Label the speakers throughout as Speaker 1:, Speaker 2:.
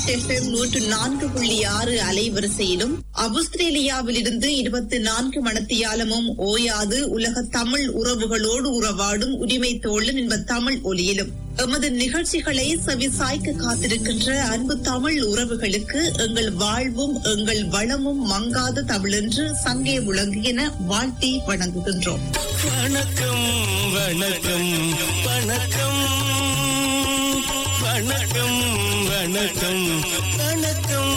Speaker 1: Planet FM 104.6 அலைவரிசையிலும் ஆஸ்திரேலியாவில் இருந்து 24 மணித்தியாலமும் ஓயாது உலக தமிழ் உறவுகளோடு உறவாடும் உரிமை தோழன் என்ப தமிழ் ஒலியிலும் எமது நிகழ்ச்சிகளை செவிசாய்க்க காத்திருக்கின்ற அன்பு தமிழ் உறவுகளுக்கு எங்கள் வாழ்வும் எங்கள் வளமும் மங்காத தமிழென்று சங்கே முழங்குகின வாழ்த்தி வணங்குகின்றோம்.
Speaker 2: வணக்கம் வணக்கம் வணக்கம் வணக்கம் வணக்கம் வணக்கம்.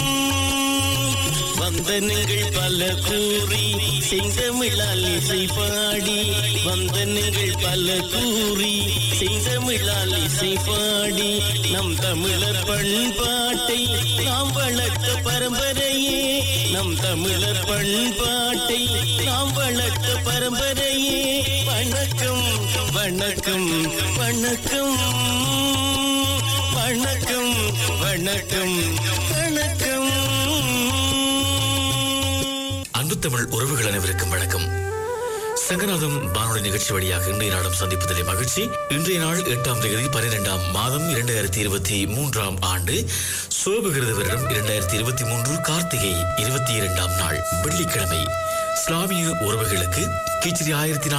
Speaker 2: வந்தனங்கள் பல கூறி செந்தமிழால் இசை பாடி, வந்தனங்கள் பல கூறி செந்தமிழால் இசை பாடி, நம் தமிழர் பண்பாட்டை நாம் வளர்த்த பரம்பரையே, நம் தமிழர் பண்பாட்டை நாம் வளர்த்த பரம்பரையே. வணக்கம் வணக்கம் வணக்கம் வணக்கம் வணக்கம் வணக்கம்.
Speaker 3: அன்பு தமிழ் உறவுகள் அனைவருக்கும் வணக்கம். சங்கநாதம் வானொலி நிகழ்ச்சி வழியாக இன்றைய நாளும் சந்திப்பதிலே மகிழ்ச்சி. இன்றைய நாள் 8ஆம் தேதி 12ஆம் மாதம் 2023ஆம் ஆண்டு சோபகிருத வருடம் 2023 கார்த்திகை 22ஆம் நாள் வெள்ளிக்கிழமை. இஸ்லாமிய உறவுகளுக்கு கிச்ரி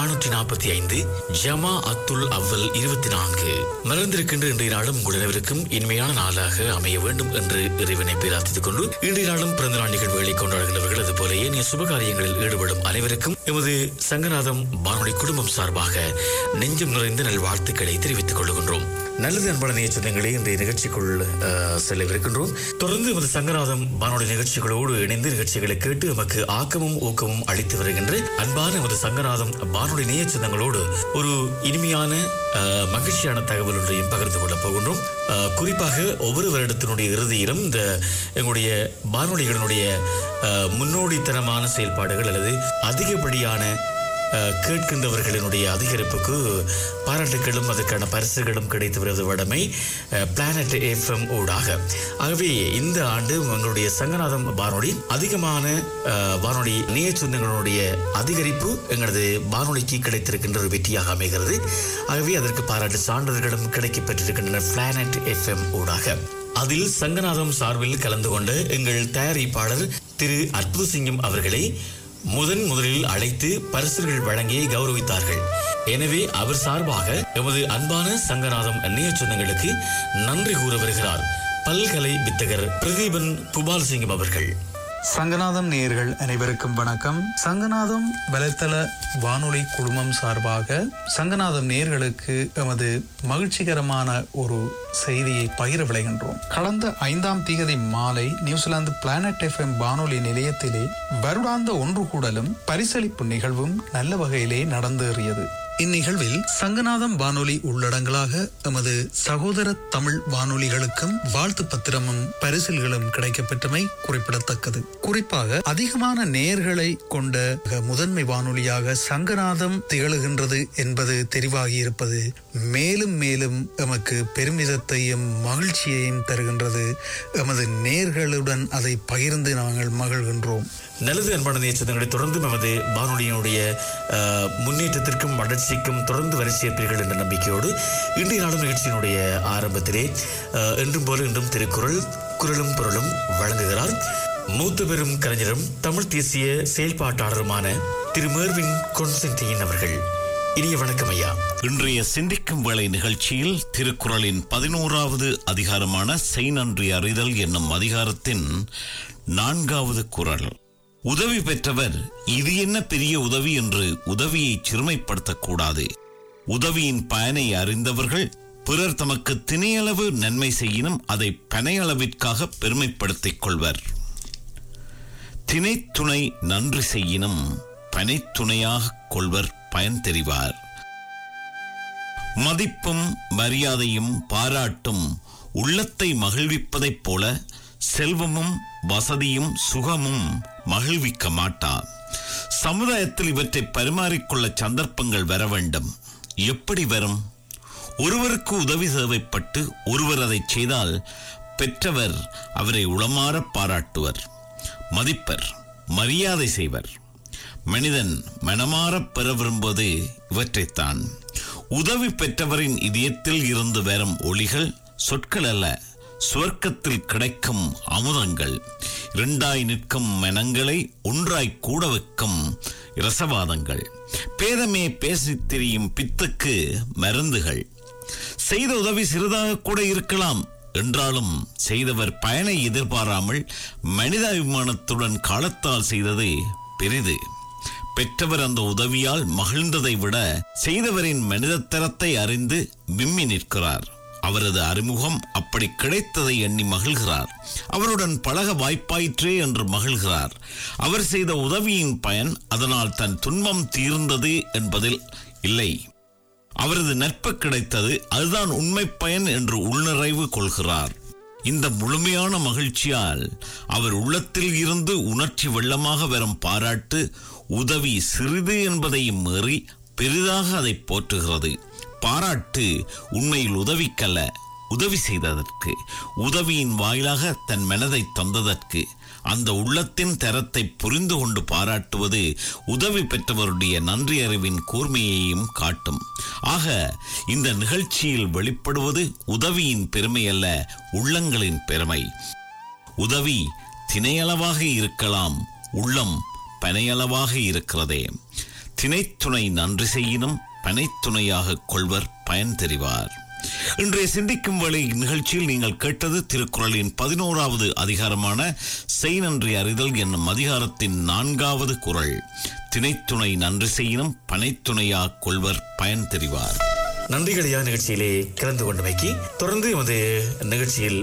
Speaker 3: 1445 ஜமா அத்துல் அவ்வல் 24 மலர்ந்திருக்கின்ற இன்றைய நாளும் உங்கள் அனைவருக்கும் இனிமையான நாளாக அமைய வேண்டும் என்று இறைவனை பிரார்த்தித்துக் கொண்டு இன்றைய நாளும் பிறந்த நாள் நிகழ்வுகளை கொண்டாடுகின்றவர்கள் அதுபோல ஏனைய சுபகாரியங்களில் ஈடுபடும் அனைவருக்கும் எமது சங்கநாதம் வானொலி குடும்பம் சார்பாக நெஞ்சம் நிறைந்த நல்வாழ்த்துக்களை தெரிவித்துக் கொள்கின்றோம். நல்லது அன்பான நேயச்சந்தங்களே, இன்றைய நிகழ்ச்சிக்குள் செல்லவிருக்கின்றோம். தொடர்ந்து எமது சங்கநாதம் வானொலி நிகழ்ச்சிகளோடு இணைந்து நிகழ்ச்சிகளை கேட்டு நமக்கு ஆக்கமும் ஊக்கமும் அளித்து வருகின்ற அன்பான எமது சங்கநாதம் வானொலி நேயச்சந்தங்களோடு ஒரு இனிமையான மகிழ்ச்சியான தகவல் ஒன்றையும் பகிர்ந்து கொள்ளப் போகின்றோம். குறிப்பாக ஒவ்வொரு வருடத்தினுடைய இறுதியிலும் இந்த எங்களுடைய வானொலிகளினுடைய முன்னோடித்தனமான செயல்பாடுகள் அல்லது அதிகப்படியான கேட்கின்றவர்களினுடைய அதிகரிப்புக்கு பாராட்டுகளும் அதற்கான பரிசுகளும் கிடைத்து வருவது வடமை பிளானட் FM ஊடாக. ஆகவே இந்த ஆண்டு எங்களுடைய சங்கநாதம் வானொலி அதிகமான வானொலி நேயச்சொந்தங்களுடைய அதிகரிப்பு எங்களது வானொலிக்கு கிடைத்திருக்கின்ற ஒரு வெற்றியாக அமைகிறது. ஆகவே அதற்கு பாராட்டு சான்றிதழ்களும் கிடைக்கப் பெற்றிருக்கின்றன பிளானட் FM ஊடாக. அதில் சங்கநாதம் சார்பில் கலந்து கொண்ட எங்கள் தயாரிப்பாளர் திரு அற்புத சிங்கம் அவர்களை முதலில் அழைத்து பரிசுகள் வழங்கி கௌரவித்தார்கள். எனவே அவர் சார்பாக எமது அன்பான சங்கநாதம் நேயச்சொந்தங்களுக்கு நன்றி கூற வருகிறார் பல்கலை வித்தகர் பிரதீபன் புபால் சிங்கம் அவர்கள்.
Speaker 4: சங்கநாதம் நேயர்கள் அனைவருக்கும் வணக்கம். சங்கநாதம் வலைத்தள வானொலி குழுமம் சார்பாக சங்கநாதம் நேயர்களுக்கு எமது மகிழ்ச்சிகரமான ஒரு செய்தியை பகிர விளைகின்றோம். கடந்த 5ஆம் தேதி மாலை நியூசிலாந்து பிளானட் FM வானொலி நிலையத்திலே வருடாந்த ஒன்று கூடலும் பரிசளிப்பு நிகழ்வும் நல்ல வகையிலே நடந்தேறியது. இந்நிகழ்வில் சங்கநாதம் வானொலி உள்ளடங்களாக எமது சகோதர தமிழ் வானொலிகளுக்கும் வாழ்த்து பத்திரமும் பரிசில்களும் கிடைக்கப்பெற்றமை குறிப்பிடத்தக்கது. குறிப்பாக அதிகமான நேயர்களை கொண்ட முதன்மை வானொலியாக சங்கநாதம் திகழ்கின்றது என்பது தெரிவாகியிருப்பது மேலும் மேலும் எமக்கு பெருமிதத்தையும் மகிழ்ச்சியையும் தருகின்றது. எமது நேயர்களுடன் அதை பகிர்ந்து நாங்கள் மகிழ்கின்றோம்.
Speaker 3: நல்லது அன்பான நேயச்சந்தங்களை தொடர்ந்து நமது வானொலியினுடைய முன்னேற்றத்திற்கும் வளர்ச்சிக்கும் தொடர்ந்து வரிசையப்பீர்கள் என்ற நம்பிக்கையோடு இன்றைய நாளும் நிகழ்ச்சியினுடைய ஆரம்பத்திலே என்றும் போல இன்றும் திருக்குறள் குரலும் பொருளும் வழங்குகிறார் மூத்த பெரும் கலைஞரும் தமிழ் தேசிய செயல்பாட்டாளருமான திரு மேர்வின் கொன்ஸ்டன்டின் அவர்கள். இனிய வணக்கம் ஐயா.
Speaker 2: இன்றைய சிந்திக்கும் வேளை நிகழ்ச்சியில் திருக்குறளின் 11வது அதிகாரமான செய் நன்றி அறிதல் என்னும் அதிகாரத்தின் 4வது குறள். உதவி பெற்றவர் இது என்ன பெரிய உதவி என்று உதவியை சிறுமைப்படுத்தக்கூடாது. உதவியின் பயனை அறிந்தவர்கள் பிறர் தமக்கு திணையளவு நன்மை செய்யினும் அதை பனையளவிற்காக பெருமைப்படுத்திக் கொள்வர். திணைத்துணை நன்றி செய்யினும் பனைத்துணையாக கொள்வர் பயன் தெரிவார். மதிப்பும் மரியாதையும் பாராட்டும் உள்ளத்தை மகிழ்விப்பதைப் போல செல்வமும் வசதியும் சுகமும் மகிழ்விக்க மாட்டா. சமுதாயத்தில் இவற்றை பரிமாறிக்கொள்ள சந்தர்ப்பங்கள் வர வேண்டும். எப்படி வரும்? ஒருவருக்கு உதவி தேவைப்பட்டு ஒருவர் அதை செய்தால் பெற்றவர் அவரை உளமாற பாராட்டுவர், மதிப்பர், மரியாதை செய்வர். மனிதன் மனமாற பெற விரும்புவது இவற்றைத்தான். உதவி பெற்றவரின் இதயத்தில் இருந்து வரும் ஒளிகள் சொற்கள் அல்ல, சுவர்க்கத்தில் கிடைக்கும் அமுதங்கள், இரண்டாய் நிற்கும் மனங்களை ஒன்றாய் கூட வைக்கும் இரசவாதங்கள், பேதமே பேசித் திரியும் பித்துக்கு மருந்துகள். செய்த உதவி சிறிதாக கூட இருக்கலாம் என்றாலும் செய்தவர் பயனை எதிர்பாராமல் மனிதாபிமானத்துடன் காலத்தால் செய்தது பெரிது. பெற்றவர் அந்த உதவியால் மகிழ்ந்ததை விட செய்தவரின் மனிதத்தரத்தை அறிந்து விம்மி நிற்கிறார். அவரது அறிமுகம் அப்படி கிடைத்ததை எண்ணி மகிழ்கிறார். அவருடன் பழக வாய்ப்பாயிற்றே என்று மகிழ்கிறார். அவர் செய்த உதவியின் பயன் அதனால் தன் துன்பம் தீர்ந்தது என்பதில் இல்லை, அவரது நட்பு கிடைத்தது, அதுதான் உண்மை பயன் என்று உள்நிறைவு கொள்கிறார். இந்த முழுமையான மகிழ்ச்சியால் அவர் உள்ளத்தில் இருந்து உணர்ச்சி வெள்ளமாக வரும் பாராட்டு உதவி சிறிது என்பதையும் மீறி பெரிதாக அதை போற்றுகிறது. பாராட்டு உண்மையில் உதவிக்கல்ல, உதவி செய்ததற்கு, உதவியின் வாயிலாக தன் மனதை தந்ததற்கு. அந்த உள்ளத்தின் தரத்தை புரிந்து கொண்டு பாராட்டுவது உதவி பெற்றவருடைய நன்றி அறிவின் கூர்மையையும் காட்டும். ஆக இந்த நிகழ்ச்சியில் வெளிப்படுவது உதவியின் பெருமை அல்ல, உள்ளங்களின் பெருமை. உதவி திணையளவாக இருக்கலாம், உள்ளம் பனையளவாக இருக்கிறதே. திணைத்துணை நன்றி செய்யினும் பனைத்துணையாக கொள்வர் பயன் தெரிவார். இன்றைய சிந்திக்கும் வேளை நிகழ்ச்சியில் நீங்கள் கேட்டது திருக்குறளின் 11வது அதிகாரமான செய் நன்றி அறிதல் என்னும் அதிகாரத்தின் 4வது குறள். திணைத்துணை நன்றி செய்யினும் பனைத்துணையாக கொள்வர் பயன் தெரிவார்.
Speaker 3: நன்றிகளையா நிகழ்ச்சியிலே கலந்து கொண்டமைக்கு தொடர்ந்து எமது நிகழ்ச்சியில்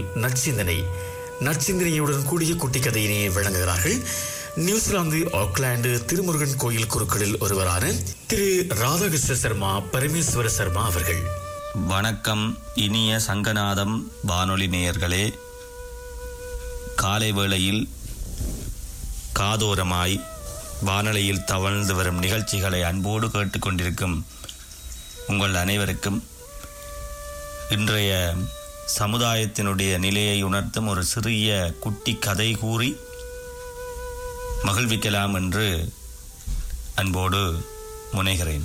Speaker 3: நற்சிந்தனையுடன் கூடிய குட்டி கதையினை வழங்குகிறார்கள் நியூசிலாந்து ஆக்லாந்து திருமுருகன் கோயில் குருக்களில் ஒருவரான திரு ராதாகிருஷ்ண சர்மா பரமேஸ்வர சர்மா அவர்கள்.
Speaker 5: வணக்கம். இனிய சங்கநாதம் வானொலி நேயர்களே, காலை வேளையில் காதோரமாய் வானொலியில் தவழ்ந்து வரும் நிகழ்ச்சிகளை அன்போடு கேட்டுக்கொண்டிருக்கும் உங்கள் அனைவருக்கும் இன்றைய சமுதாயத்தினுடைய நிலையை உணர்த்தும் ஒரு சிறிய குட்டி கதை கூறி மகிழ்விக்கலாம் என்று அன்போடு முனைகிறேன்.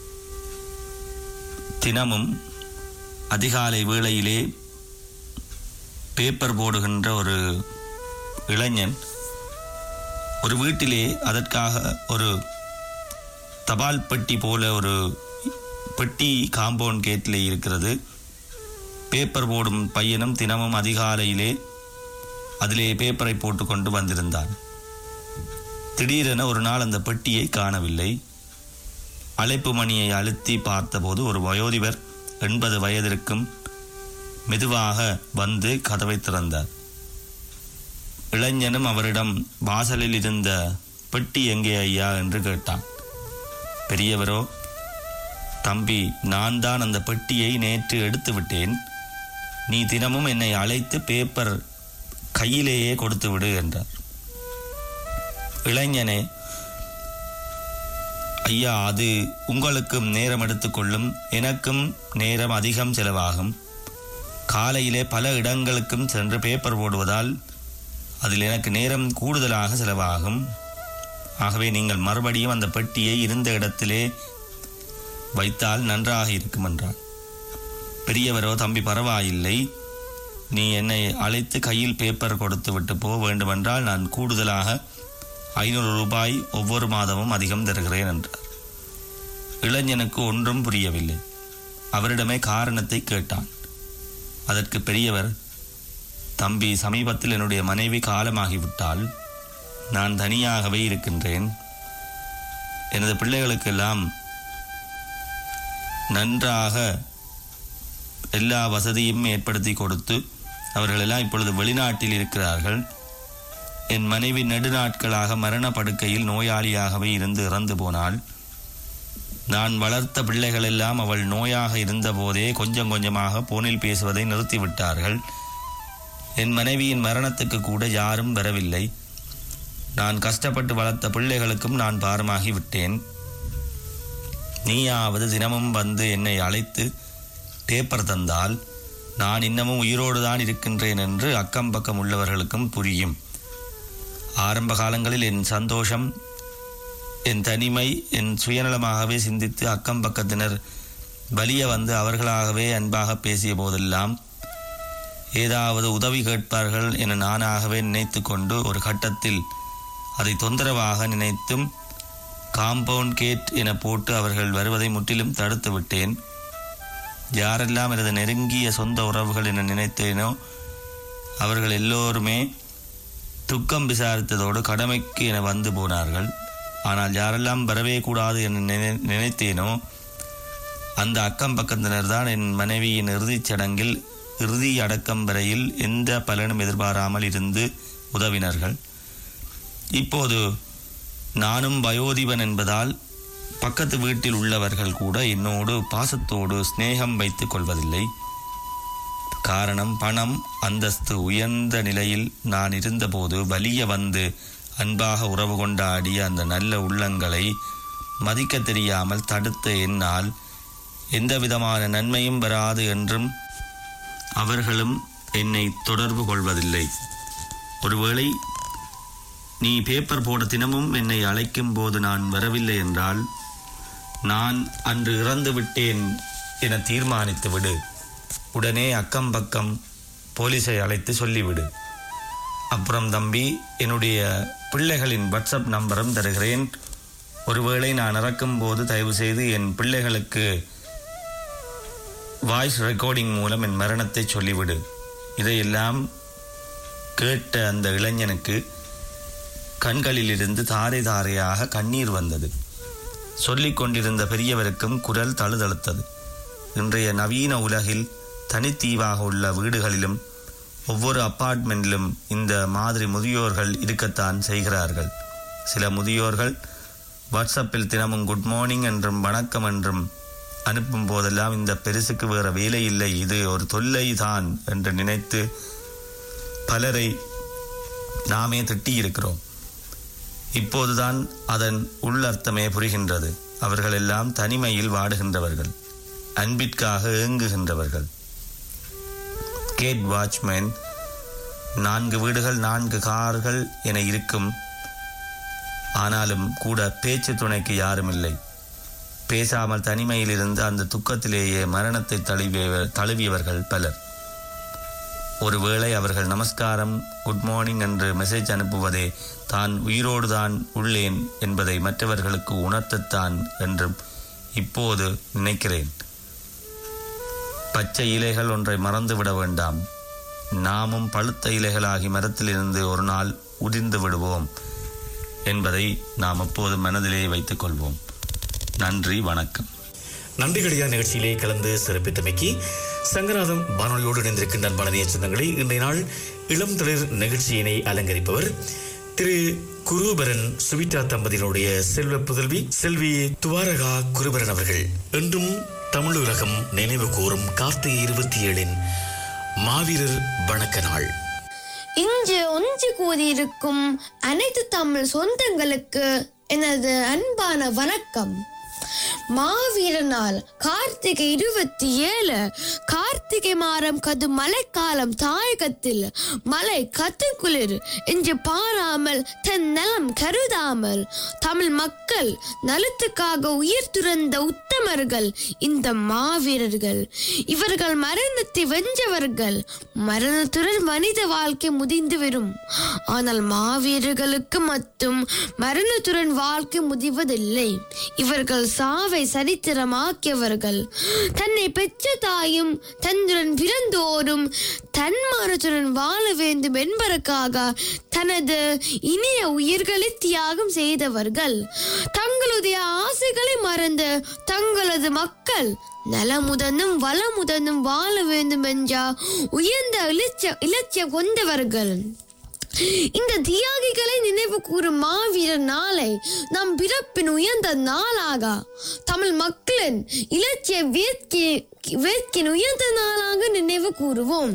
Speaker 5: தினமும் அதிகாலை வேளையிலே பேப்பர் போடுகின்ற ஒரு இளைஞன் ஒரு வீட்டிலே அதற்காக ஒரு தபால் பெட்டி போல ஒரு பெட்டி காம்பவுண்ட் கேட்டிலே இருக்கிறது. பேப்பர் போடும் பையனும் தினமும் அதிகாலையிலே அதிலே பேப்பரை போட்டு கொண்டு வந்திருந்தான். திடீரென ஒரு நாள் அந்த பெட்டியை காணவில்லை. அழைப்பு மணியை அழுத்தி பார்த்தபோது ஒரு வயோதிபர் 80 வயதிற்கும் மெதுவாக வந்து கதவை திறந்தார். இளைஞனும் அவரிடம் வாசலில் இருந்த பெட்டி எங்கே ஐயா என்று கேட்டான். பெரியவரோ, தம்பி, நான் தான் அந்த பெட்டியை நேற்று எடுத்து விட்டேன். நீ தினமும் என்னை அழைத்து பேப்பர் கையிலேயே கொடுத்து விடு என்றார். இளைஞனே, ஐயா, அது உங்களுக்கும் நேரம் எடுத்துக்கொள்ளும், எனக்கும் நேரம் அதிகம் செலவாகும். காலையிலே பல இடங்களுக்கும் சென்று பேப்பர் போடுவதால் அதில் எனக்கு நேரம் கூடுதலாக செலவாகும். ஆகவே நீங்கள் மறுபடியும் அந்த பெட்டியை இருந்த இடத்திலே வைத்தால் நன்றாக இருக்கும் என்றார். பெரியவரோ, தம்பி பரவாயில்லை, நீ என்னை அழைத்து கையில் பேப்பர் கொடுத்து விட்டு போக வேண்டுமென்றால் நான் கூடுதலாக 500 ரூபாய் ஒவ்வொரு மாதமும் அதிகம் தருகிறேன் என்றார். இளைஞனுக்கு ஒன்றும் புரியவில்லை. அவரிடமே காரணத்தை கேட்டான். அதற்கு பெரியவர், தம்பி, சமீபத்தில் என்னுடைய மனைவி காலமாகிவிட்டால் நான் தனியாகவே இருக்கின்றேன். எனது பிள்ளைகளுக்கெல்லாம் நன்றாக எல்லா வசதியும் ஏற்படுத்தி கொடுத்து அவர்களெல்லாம் இப்பொழுது வெளிநாட்டில் இருக்கிறார்கள். என் மனைவி நெடுநாட்களாக மரண படுக்கையில் நோயாளியாகவே இருந்து இறந்து போனாள். நான் வளர்த்த பிள்ளைகளெல்லாம் அவள் நோயாக இருந்தபோதே கொஞ்சம் கொஞ்சமாக போனில் பேசுவதை நிறுத்திவிட்டார்கள். என் மனைவியின் மரணத்துக்கு கூட யாரும் வரவில்லை. நான் கஷ்டப்பட்டு வளர்த்த பிள்ளைகளுக்கும் நான் பாரமாகி விட்டேன். நீயாவது தினமும் வந்து என்னை அழைத்து பேப்பர் தந்தால் நான் இன்னமும் உயிரோடு தான் இருக்கின்றேன் என்று அக்கம் பக்கம் உள்ளவர்களுக்கும் புரியும். ஆரம்ப காலங்களில் என் சந்தோஷம், என் தனிமை, என் சுயநலமாகவே சிந்தித்து அக்கம் பக்கத்தினர் வலிய வந்து அவர்களாகவே அன்பாக பேசிய போதெல்லாம் ஏதாவது உதவி கேட்பார்கள் என நானாகவே நினைத்து கொண்டு ஒரு கட்டத்தில் அதை தொந்தரவாக நினைத்தும் காம்பவுண்ட் கேட் என போட்டு அவர்கள் வருவதை முற்றிலும் தடுத்து விட்டேன். யாரெல்லாம் எனது நெருங்கிய சொந்த உறவுகள் என நினைத்தேனோ அவர்கள் எல்லோருமே துக்கம் விசாரித்ததோடு கடமைக்கு என வந்து போனார்கள். ஆனால் யாரெல்லாம் வரவே கூடாது என நினைத்தேனோ அந்த அக்கம் பக்கத்தினர் தான் என் மனைவியின் இறுதிச் சடங்கில் இறுதி அடக்கம் வரையில் எந்த பலனும் எதிர்பாராமல் இருந்து உதவினார்கள். இப்போது நானும் வயோதிபன் என்பதால் பக்கத்து வீட்டில் உள்ளவர்கள் கூட என்னோடு பாசத்தோடு சிநேகம் வைத்துக் கொள்வதில்லை. காரணம் பணம் அந்தஸ்து உயர்ந்த நிலையில் நான் இருந்தபோது வலிய வந்து அன்பாக உறவு கொண்டாடிய அந்த நல்ல உள்ளங்களை மதிக்க தெரியாமல் தடுத்த என்னால் எந்த விதமான நன்மையும் வராது என்றும் அவர்களும் என்னை தொடர்பு கொள்வதில்லை. ஒருவேளை நீ பேப்பர் போட தினமும் என்னை அழைக்கும் போது நான் வரவில்லை என்றால் நான் அன்று இறந்து விட்டேன் என தீர்மானித்து விடு. உடனே அக்கம் பக்கம் போலீஸை அழைத்து சொல்லிவிடு. அப்புறம் தம்பி, என்னுடைய பிள்ளைகளின் வாட்ஸ்அப் நம்பரும் தருகிறேன். ஒருவேளை நான் இறக்கும் போது தயவு செய்து என் பிள்ளைகளுக்கு வாய்ஸ் ரெக்கார்டிங் மூலம் என் மரணத்தை சொல்லிவிடு. இதையெல்லாம் கேட்ட அந்த இளைஞனுக்கு கண்களிலிருந்து தாரை தாரையாக கண்ணீர் வந்தது. சொல்லிக் கொண்டிருந்த பெரியவருக்கும் குரல் தழுதழுத்தது. இன்றைய நவீன உலகில் தனித்தீவாக உள்ள வீடுகளிலும் ஒவ்வொரு அப்பார்ட்மெண்டிலும் இந்த மாதிரி முதியோர்கள் இருக்கத்தான் செய்கிறார்கள். சில முதியோர்கள் வாட்ஸ்அப்பில் தினமும் குட் மார்னிங் என்றும் வணக்கம் என்றும் அனுப்பும் போதெல்லாம் இந்த பெருசுக்கு வேறு வேலை இல்லை, இது ஒரு தொல்லை தான் என்று நினைத்து பலரை நாமே திட்டியிருக்கிறோம். இப்போதுதான் அதன் உள்ளர்த்தமே புரிகின்றது. அவர்கள் எல்லாம் தனிமையில் வாடுகின்றவர்கள், அன்பிற்காக ஏங்குகின்றவர்கள். கேட் வாட்ச்மேன் 4 வீடுகள் 4 கார்கள் என இருக்கும். ஆனாலும் கூட பேச்சு துணைக்கு யாரும் இல்லை. பேசாமல் தனிமையில் இருந்து அந்த துக்கத்திலேயே மரணத்தை தழுவியவர்கள் பலர். ஒருவேளை அவர்கள் நமஸ்காரம் குட் மார்னிங் என்று மெசேஜ் அனுப்புவதே தான் உயிரோடு தான் உள்ளேன் என்பதை மற்றவர்களுக்கு உணர்த்தத்தான் என்றும் இப்போது நினைக்கிறேன். பச்சை இலைகள் ஒன்றை மறந்துவிட வேண்டாம். நாமும் பழுத்த இலைகளாகி மரத்திலிருந்து ஒரு நாள் உதிர்ந்து விடுவோம் என்பதை நாம் எப்போதும் மனதிலே வைத்துக் கொள்வோம். நன்றி, வணக்கம்.
Speaker 3: நன்றிகளையா நிகழ்ச்சியிலே கலந்து சிறப்பித்தமைக்கு சங்கநாதம் வானொலியோடு இணைந்திருக்கின்ற அன்பான சொந்தங்களை இன்றைய நாள் இளம் தளிர் நிகழ்ச்சியினை அலங்கரிப்பவர் திரு குருபரன் சுவிட்டா தம்பதியினுடைய செல்வ புதல்வி செல்வி துவாரகா குருபரன் அவர்கள். என்றும் தமிழ் உலகம் நினைவு கூறும் கார்த்திகை 27 மாவீரர் வணக்க நாள்.
Speaker 6: இன்று ஒன்று கூடியிருக்கும் அனைத்து தமிழ் சொந்தங்களுக்கு எனது அன்பான வணக்கம். மாவீர நாள் கார்த்திகை 27 கார்த்திகை மாதம் கது மழைக்காலம் தாயகத்தில் மழை கத்துக்குளிர் என்று பாராமல் தன் நலம் கருதாமல் தமிழ் மக்கள் நலத்துக்காக உயிர் துறந்த உத்தமர்கள் இந்த மாவீரர்கள். இவர்கள் மரணத்தை வென்றவர்கள். மரணத்துடன் மனித வாழ்க்கை முடிந்து வரும். ஆனால் மாவீரர்களுக்கு மட்டும் மரணத்துடன் வாழ்க்கை முடிவதில்லை. இவர்கள் சாவை சரித்திரமாக்கியவர்கள். தன்னை பெற்ற தாயும் தன்னுடன் பிறந்தோரும் தன்மானத்துடன் வாழ வேண்டும் என்பதற்காக தனது இனிய உயிர்களை தியாகம் செய்தவர்கள். தங்களுடைய ஆசைகளை மறந்து தங்களது மக்கள் நலமுடனும் வளமுடனும் வாழ வேண்டும் என்ற உயர்ந்த இலட்சியம் கொண்டவர்கள். இந்த தியாகிகளை நினைவு கூறும் மாவீரர் நாளை நம் பிறப்பின் உயர்ந்த நாளாக, தமிழ் மக்களின் இலட்சிய வேட்கின் உயர்ந்த நாளாக நினைவு கூறுவோம்.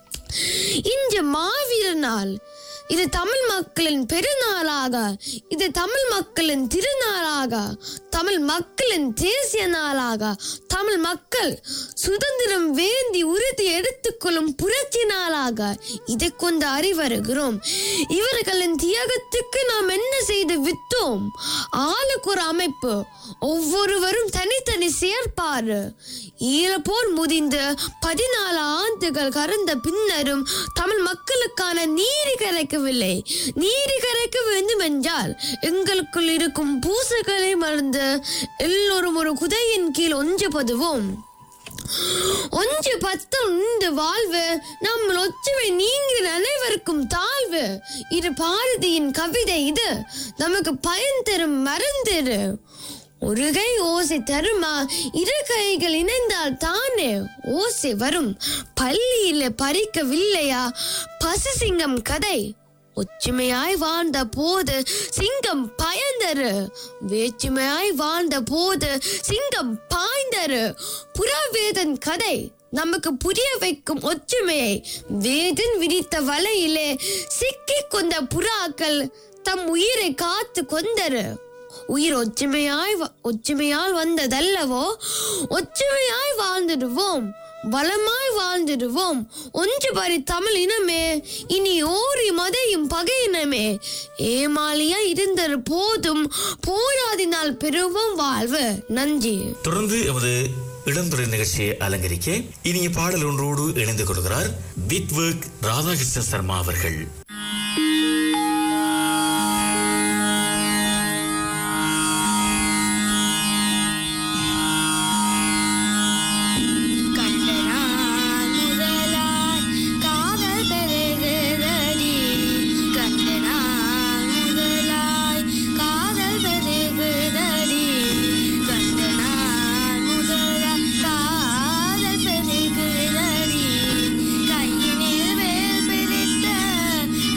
Speaker 6: இன்று மாவீரர் நாள். இது தமிழ் மக்களின் பெருநாளாக, இது தமிழ் மக்களின் திருநாளாக, தமிழ் மக்களின் தேசிய நாளாக, தமிழ் மக்கள் சுதந்திரம் வேண்டி உறுதி எடுத்துக்கொள்ளும் புரட்சி நாளாக இதை கொண்டு அறிவருகிறோம். இவர்களின் தியாகத்துக்கு நாம் என்ன செய்து விட்டோம் வருவோம். ஆளுக்கு ஒரு அமைப்பு, ஒவ்வொருவரும் தனித்தனி செயற்பாடு. ஈழப்போர் முதிந்து 14 ஆண்டுகள் கடந்த பின்னரும் தமிழ் மக்களுக்கான நீதி கிடைக்கவில்லை. நீதி கிடைக்க வேண்டும் என்றால் எங்களுக்குள் இருக்கும் பூசைகளை மறந்து எல்லோரும் ஒரு குதையின் கீழ் ஒன்றுபடுவோம். ஒன்று பத்தம் இந்த வாழ்வு, நம் ஒற்றுமை நீங்கிற அனைவருக்கும் தாழ்வு. இது பாரதியின் கவிதை. இது நமக்கு பயன் தரும் மறந்துரு. ஒரு கை ஓசை தருமா, இரு கைகள் இணைந்தால் தானே ஓசை வரும். பள்ளியில பறிக்கவில்லையா பசுசிங்கம் கதை? ஒற்றுமையாய் வாழ்ந்த போது சிங்கம் பயந்தரு, வேற்றுமையாய் வாழ்ந்த போது சிங்கம் பாய்ந்தரு. புறவேதன் கதை நமக்கு புரிய வைக்கும் ஒற்றுமையை. வேதன் விரித்த வலையிலே சிக்கிக் கொண்ட புறாக்கள் தம் உயிரை காத்து கொண்டரு. உயிர் ஒற்றுமையால் வந்ததல்லவோ, ஒற்றுமையாய் வாழ்ந்துடுவோம், வளமாய் வாழ்ந்துடுவோம். ஒன்றுபடி தமிழ் இனமே, இனி ஓரி மதையும் பகையினமே. ஏமாலியா இருந்தது போதும், போராடினால் பெறுவோம் வாழ்வு. நன்றி.
Speaker 3: தொடர்ந்து எமது இடம்பெற நிகழ்ச்சியை அலங்கரிக்க இனிய பாடல் ஒன்றோடு இணைந்து கொள்கிறார் வித்வர்க் ராதாகிருஷ்ண சர்மா அவர்கள்.
Speaker 7: கையினில் வேல் பிடித்த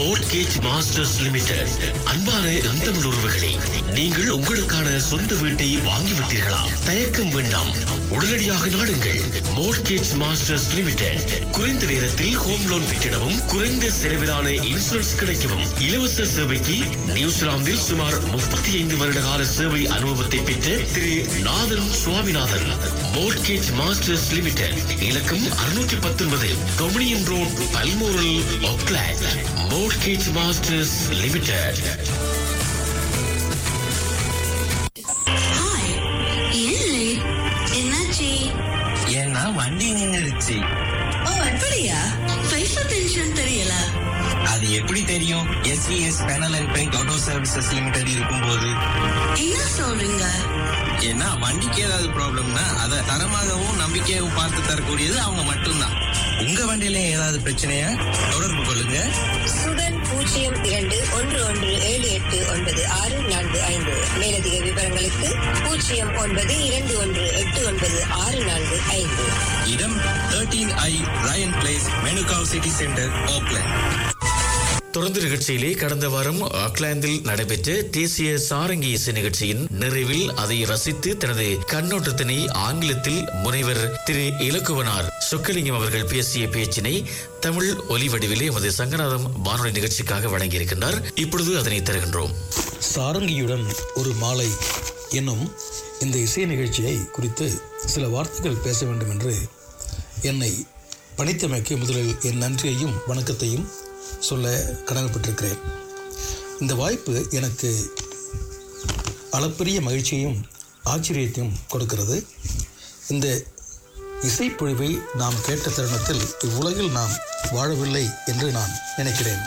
Speaker 3: மோர்ட்கேஜ் மாஸ்டர்ஸ் லிமிடெட். அன்பான தமிழ் உறவுகளே, நீங்கள் உங்களுக்கான சொந்த வீட்டை வாங்கிவிட்டீர்களா? தயக்கம் வேண்டாம், உடனடியாக நாடுங்கள் மோர்ட்கேஜ் மாஸ்டர்ஸ் லிமிடெட். குறைந்த நேரத்தில் ஹோம் லோன் பெற்றிடவும் குறைந்த செலவிலான இன்சூரன்ஸ் கிடைக்கவும் இலவச சேவைக்கு நியூசிலாந்தில் சுமார் 35 வருட கால சேவை அனுபவத்தை பெற்ற திரு Nathan Swaminathan. Mortgage Masters Limited, இலக்கம் 619 Dominion Road, Balmoral, Auckland. Mortgage Masters Limited.
Speaker 5: ஏன்னா வண்டி நின்னுடுச்சு.
Speaker 7: ஓ அப்படியா? பைசா டென்ஷன் தெரியல.
Speaker 5: அது எப்படி தெரியும்? SVS panel and paint auto services limited இருக்கும்போது.
Speaker 7: என்ன சொல்றீங்க?
Speaker 5: ஏன்னா வண்டிக்கு ஏதாவது ப்ராப்ளம்னா அதை தரமாகவும் நம்பிக்கையாகவும் பார்த்து தரக்கூடியது அவங்க மட்டும்தான். உங்க வண்டியில ஏதாவது பிரச்சனையா தொடர்பு கொள்ளுங்க.
Speaker 8: சுடன் 0211789645. மேலதிக விவரங்களுக்கு 0921896445.
Speaker 5: இடம் 13I Ryan Place, Manukau city centre, Auckland.
Speaker 3: தொடர்ந்து நிகழ்ச்சியிலே கடந்த வாரம் ஆக்லாந்தில் நடைபெற்ற தேசிய சாரங்கி இசை நிகழ்ச்சியின் நிறைவில் அதை ரசித்து தனது கண்ணோட்டத்தினை ஆங்கிலத்தில் முனைவர் திரு இலக்குவனார் சொக்கலிங்கம் அவர்கள் பேசிய பேச்சினை தமிழ் ஒலி வடிவிலே எமது சங்கநாதம் வானொலி நிகழ்ச்சிக்காக வழங்கியிருக்கின்றார். இப்பொழுது அதனை தருகின்றோம்.
Speaker 9: சாரங்கியுடன் ஒரு மாலை என்னும் இந்த இசை நிகழ்ச்சியை குறித்து சில வார்த்தைகள் பேச வேண்டும் என்று என்னை பணித்தமைக்கு முதலில் என் நன்றியையும் வணக்கத்தையும் சொல்ல கடமைப்பட்டிருக்கிறேன். இந்த வாய்ப்பு எனக்கு அளப்பரிய மகிழ்ச்சியையும் ஆச்சரியத்தையும் கொடுக்கிறது. இந்த இசைப்பொழிவை நாம் கேட்ட தருணத்தில் இவ்வுலகில் நாம் வாழவில்லை என்று நான் நினைக்கிறேன்.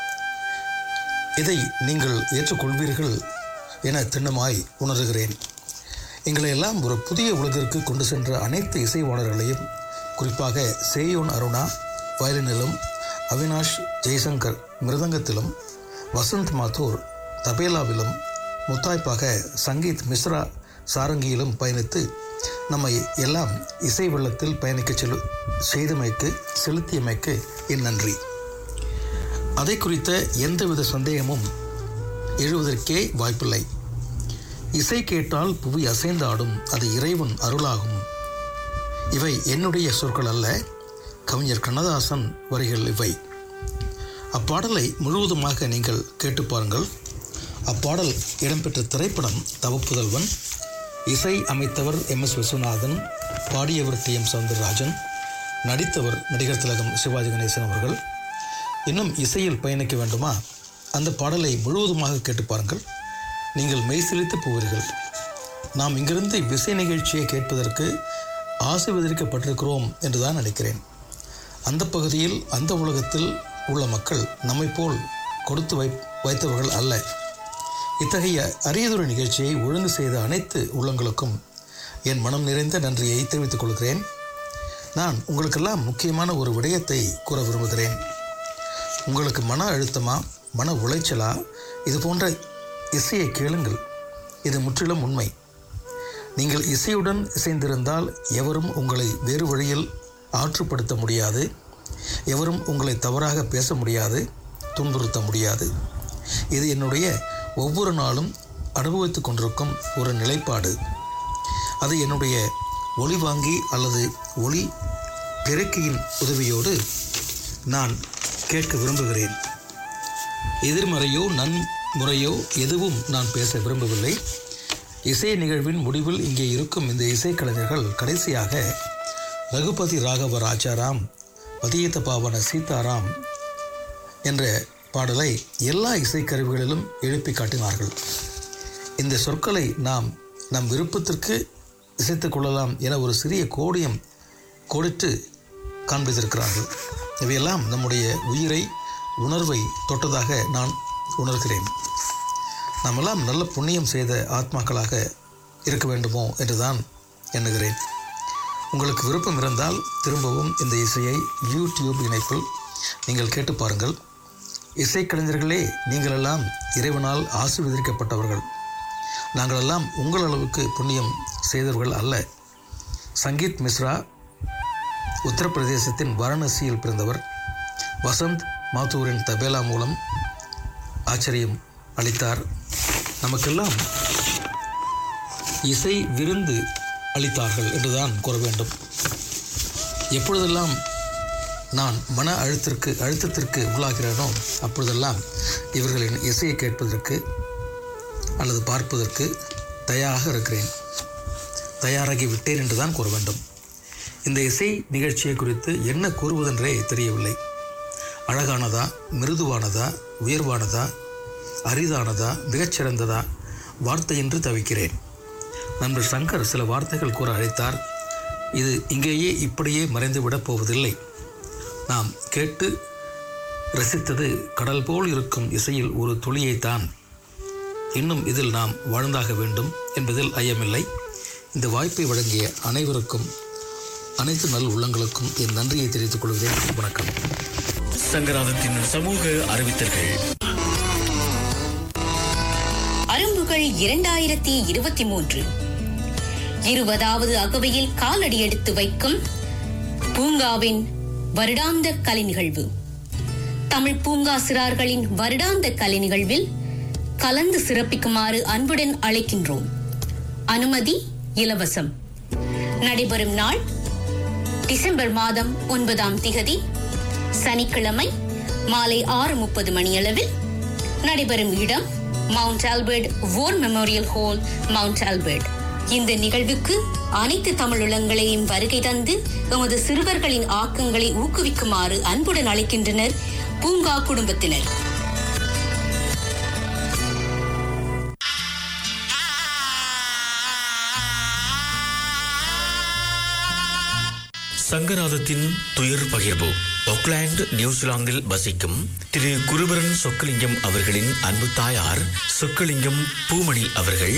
Speaker 9: இதை நீங்கள் ஏற்றுக்கொள்வீர்கள் என திண்ணமாய் உணர்கிறேன். எங்களை எல்லாம் ஒரு புதிய உலகிற்கு கொண்டு சென்ற அனைத்து இசைவாளர்களையும், குறிப்பாக சேயோன் அருணா வயலினிலும், அவினாஷ் ஜெய்சங்கர் மிருதங்கத்திலும், வசந்த் மாத்தூர் தபேலாவிலும், முத்தாய்ப்பாக சங்கீத் மிஸ்ரா சாரங்கியிலும் பயணித்து நம்மை எல்லாம் இசை வெள்ளத்தில் பயணிக்க செலுத்தியமைக்கு என் நன்றி. அதை குறித்த எந்தவித சந்தேகமும் எழுவதற்கே வாய்ப்பில்லை. இசை கேட்டால் புவி அசைந்தாடும், அது இறைவன் அருளாகும். இவை என்னுடைய சொற்கள் அல்ல, கவிஞர் கண்ணதாசன் வரிகள் இவை. அப்பாடலை முழுவதுமாக நீங்கள் கேட்டு பாருங்கள். அப்பாடல் இடம்பெற்ற திரைப்படம் தவப்புதல்வன். இசை அமைத்தவர் MS விஸ்வநாதன், பாடியவர் TM சௌந்தரராஜன், நடித்தவர் நடிகர் திலகம் சிவாஜி கணேசன் அவர்கள். இன்னும் இசையில் பயணிக்க வேண்டுமா? அந்த பாடலை முழுவதுமாக கேட்டு பாருங்கள், நீங்கள் மெய்சிலித்து போவீர்கள். நாம் இங்கிருந்து இசை நிகழ்ச்சியை கேட்பதற்கு ஆசீர்வதிக்கப்பட்டிருக்கிறோம் என்றுதான் நினைக்கிறேன். அந்த பகுதியில், அந்த உலகத்தில் உள்ள மக்கள் நம்மை போல் கொடுத்து வைத்தவர்கள் அல்ல. இத்தகைய அரியதொரு நிகழ்ச்சியை ஒழுங்கு செய்த அனைத்து உள்ளங்களுக்கும் என் மனம் நிறைந்த நன்றியை தெரிவித்துக் கொள்கிறேன். நான் உங்களுக்கெல்லாம் முக்கியமான ஒரு விடயத்தை கூற விரும்புகிறேன். உங்களுக்கு மன அழுத்தமா, மன உளைச்சலா, இது போன்ற இசையை கேளுங்கள். இது முற்றிலும் உண்மை. நீங்கள் இசையுடன் இசைந்திருந்தால் எவரும் உங்களை வேறு வழியில் ஆற்றுப்படுத்த முடியாது. எவரும் உங்களை தவறாக பேச முடியாது, துன்புறுத்த முடியாது. இது என்னுடைய ஒவ்வொரு நாளும் அனுபவித்து கொண்டிருக்கும் ஒரு நிலைப்பாடு. அது என்னுடைய ஒளி வாங்கி அல்லது ஒளி பெருக்கியின் உதவியோடு நான் கேட்க விரும்புகிறேன். எதிர்மறையோ நன்முறையோ எதுவும் நான் பேச விரும்பவில்லை. இசை நிகழ்வின் முடிவில் இங்கே இருக்கும் இந்த இசைக்கலைஞர்கள் கடைசியாக ரகுபதி ராகவ ராஜாராம், பதியத்த பாவன சீதாராம் என்ற பாடலை எல்லா இசைக்கருவிகளிலும் எழுப்பி காட்டினார்கள். இந்த சொற்களை நாம் நம் விருப்பத்திற்கு இசைத்துக் கொள்ளலாம் என ஒரு சிறிய கோடியம் கோடிட்டு காண்பித்திருக்கிறார்கள். இவையெல்லாம் நம்முடைய உயிரை, உணர்வை தொட்டதாக நான் உணர்கிறேன். நாமெல்லாம் நல்ல புண்ணியம் செய்த ஆத்மாக்களாக இருக்க வேண்டுமோ என்றுதான் எண்ணுகிறேன். உங்களுக்கு விருப்பம் இருந்தால் திரும்பவும் இந்த இசையை யூடியூப் இணைப்பில் நீங்கள் கேட்டு பாருங்கள். இசைக்கலைஞர்களே, நீங்களெல்லாம் இறைவனால் ஆசீர்வதிக்கப்பட்டவர்கள். நாங்களெல்லாம் உங்கள் அளவுக்கு புண்ணியம் செய்தவர்கள் அல்ல. சங்கீத் மிஸ்ரா உத்தரப்பிரதேசத்தின் வாரணாசியில் பிறந்தவர். வசந்த் மாத்தூரின் தபேலா மூலம் ஆச்சரியம் அளித்தார். நமக்கெல்லாம் இசை விருந்து அளித்தார்கள் என்றுதான் கூற வேண்டும். எப்பொழுதெல்லாம் நான் மன அழுத்தத்திற்கு உள்ளாகிறேனோ அப்பொழுதெல்லாம் இவர்களின் இசையை கேட்பதற்கு அல்லது பார்ப்பதற்கு தயாராகி விட்டேன் என்றுதான் கூற வேண்டும். இந்த இசை நிகழ்ச்சியை குறித்து என்ன கூறுவதென்றே தெரியவில்லை. அழகானதா, மிருதுவானதா, உயர்வானதா, அரிதானதா, மிகச்சிறந்ததா, வார்த்தையின்றி தவிக்கிறேன். நண்பர் சங்கர் சில வார்த்தைகள் கூற அழைத்தார். இது இங்கேயே இப்படியே மறைந்துவிடப் போவதில்லை. நாம் கேட்டு ரசித்தது கடல் போல் இருக்கும் இசையில் ஒரு துளியைத்தான். இன்னும் இதில் நாம் வாழ்ந்தாக வேண்டும் என்பதில் ஐயமில்லை. இந்த வாய்ப்பை வழங்கிய அனைவருக்கும், அனைத்து நல் உள்ளங்களுக்கும் என் நன்றியை தெரிவித்துக் கொள்கிறேன். வணக்கம்.
Speaker 3: சங்கராதத்தின் சமூக அறிவித்தல்கள்.
Speaker 10: அரும்புகள் 2023 20வது அகவையில் காலடி எடுத்து வைக்கும் பூங்காவின் வருடாந்த கலை நிகழ்வு. தமிழ் பூங்கா சிறார்களின் வருடாந்த கலை நிகழ்வில் கலந்து சிறப்பிக்குமாறு அன்புடன் அழைக்கின்றோம். அனுமதி இலவசம். நடைபெறும் நாள் டிசம்பர் மாதம் 9ஆம் திகதி சனிக்கிழமை மாலை 6:30 மணியளவில். நடைபெறும் இடம் Mount Albert War Memorial Hall, Mount Albert. இந்த நிகழ்வுக்கு அனைத்து தமிழுள்ளங்களையும் வருகை தந்து எமது சிறுவர்களின் ஆக்கங்களை ஊக்குவிக்குமாறு அன்புடன் அழைக்கின்றனர் பூங்கா குடும்பத்தினர்.
Speaker 3: சங்கராதத்தின் துயர் பகிர்வு. ஆக்லாந்து, நியூசிலாந்தில் வசிக்கும் திரு குருபரன் சொக்கலிங்கம் அவர்களின் அன்பு தாயார் சொக்கலிங்கம் பூமணி அவர்கள்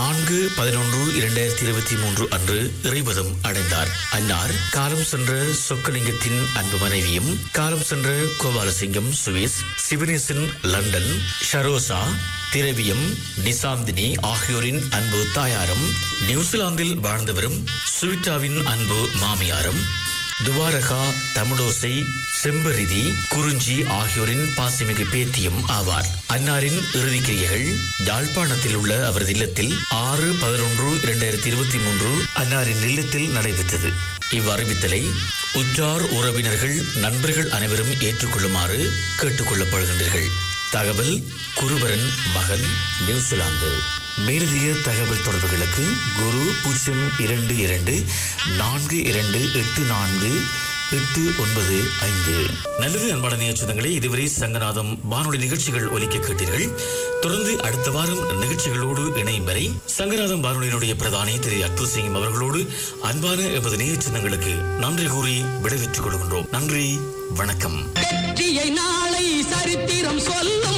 Speaker 3: 4/11/2023 அன்று இறைவதம் அடைந்தார். அன்னார் காலம் சென்ற சொக்கலிங்கத்தின் அன்பு மனைவியும், காலம் சென்ற கோபாலசிங்கம் சுவிஸ், சிவனேசன் லண்டன், ஷரோசா திரவியம் நிசாந்தினி ஆகியோரின் அன்பு தாயாரும், நியூசிலாந்தில் வாழ்ந்து வரும் சுவிட்டாவின் அன்பு மாமியாரும், துவாரகா, தமிழோசை, செம்பரிதி, குறிஞ்சி ஆகியோரின் பாசிமிகு பேத்தியும் ஆவார். அன்னாரின் இறுதிக்கிரியைகள் யாழ்ப்பாணத்தில் உள்ள அவரது இல்லத்தில் 6/11/2023 அன்னாரின் இல்லத்தில் நடைபெற்றது. இவ்வறிவித்தலை உற்றார் உறவினர்கள், நண்பர்கள் அனைவரும் ஏற்றுக்கொள்ளுமாறு கேட்டுக்கொள்ளப்படுகின்றீர்கள். தகவல் குருபரன் மகன், நியூசிலாந்து. மேலதிக தகவல் தொடர்புகளுக்கு குரு 02284848995. நல்லது அன்பான நேயர்களே, இதுவரை சங்கநாதம் வானொலி நிகழ்ச்சிகள் ஒலிக்க கேட்டீர்கள். தொடர்ந்து அடுத்த வாரம் நிகழ்ச்சிகளோடு இணையும் வரை சங்கநாதம் வானொலியினுடைய பிரதானி திரு அக்பர் சிங் அவர்களோடு அன்பான எமது நேயச்சந்தங்களுக்கு நன்றி கூறி விடைபெற்றுக் கொள்கின்றோம். நன்றி, வணக்கம்.
Speaker 11: நாளை சரித்திரம் சொல்லும்